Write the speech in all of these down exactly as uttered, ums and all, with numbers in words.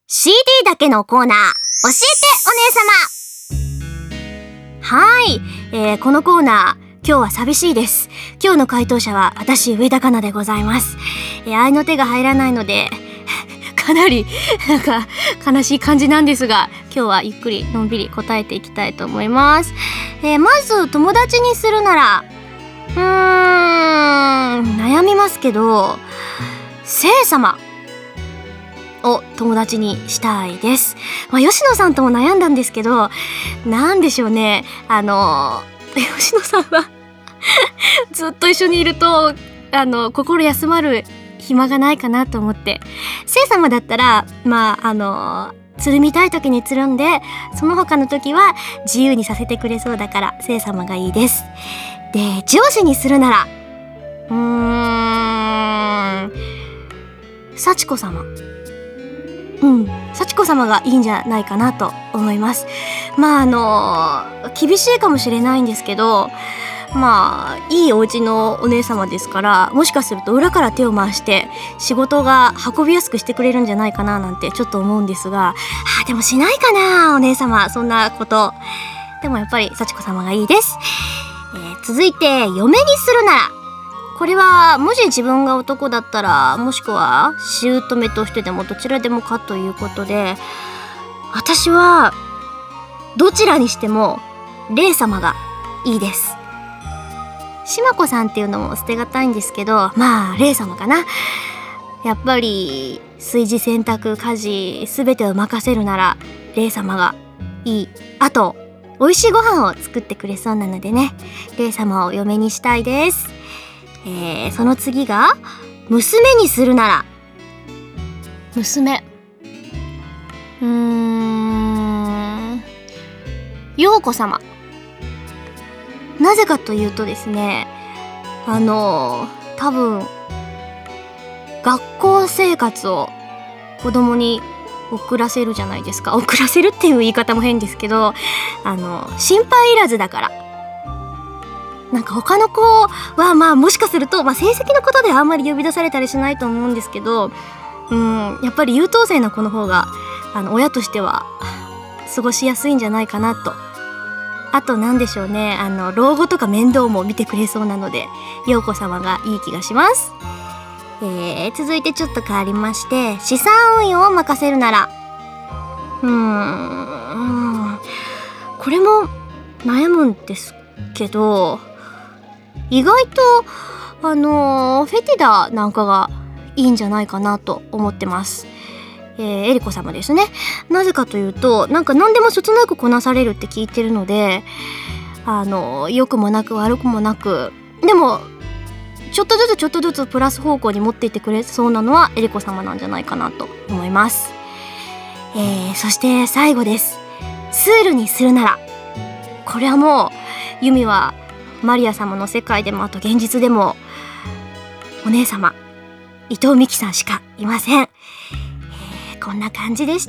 シーディー だけのコーナー、教えてお姉様。はい、えー、このコーナー、今日は寂しいです。今日の回答者は私、上田かなでございます。えー、愛の手が入らないのでかなりなんか悲しい感じなんですが、今日はゆっくりのんびり答えていきたいと思います。えー、まず友達にするなら、うーん悩みますけど、聖様を友達にしたいです。まあ、吉野さんとも悩んだんですけど、なんでしょうね、あの吉野さんはずっと一緒にいるとあの心休まる暇がないかなと思って、聖様だったらまああのつるみたい時につるんで、その他の時は自由にさせてくれそうだから聖様がいいです。で、上司にするならうーん幸子様、うん幸子様がいいんじゃないかなと思います。まああの厳しいかもしれないんですけど、まあいいお家のお姉様ですから、もしかすると裏から手を回して仕事が運びやすくしてくれるんじゃないかななんてちょっと思うんですが、あでもしないかなお姉様、そんなこと。でもやっぱり幸子様がいいです。えー、続いて嫁にするなら、これはもし自分が男だったら、もしくは姑としてでもどちらでもかということで、私はどちらにしても霊様がいいです。島子さんっていうのも捨てがたいんですけど、まあ霊様かな。やっぱり炊事洗濯家事すべてを任せるなら霊様がいい。あと美味しいご飯を作ってくれそうなのでね、霊様を嫁にしたいです。えー、その次が娘にするなら、娘うーん陽子様。なぜかというとですね、あの多分学校生活を子供に送らせるじゃないですか。送らせるっていう言い方も変ですけど、あの心配いらずだから。なんか他の子はまあもしかすると、まあ、成績のことであんまり呼び出されたりしないと思うんですけど、うんやっぱり優等生な子の方があの親としては過ごしやすいんじゃないかなと。あとなんでしょうね、あの老後とか面倒も見てくれそうなので、陽子様がいい気がします。えー、続いてちょっと変わりまして、資産運用を任せるなら、うーんこれも悩むんですけど、意外とあのフェティダなんかがいいんじゃないかなと思ってます。えー、エリコ様ですね。なぜかというと、なんか何でもそつなくこなされるって聞いてるので、あの良くもなく悪くもなく、でもちょっとずつちょっとずつプラス方向に持っていってくれそうなのはエリコ様なんじゃないかなと思います。えー、そして最後です。スールにするなら、これはもうユミはマリア様の世界でも、あと現実でもお姉様伊藤美貴さんしかいません。えー、こんな感じでした。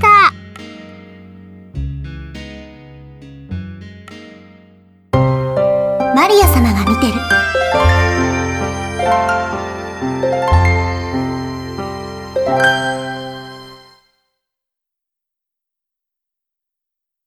マリア様が見てる。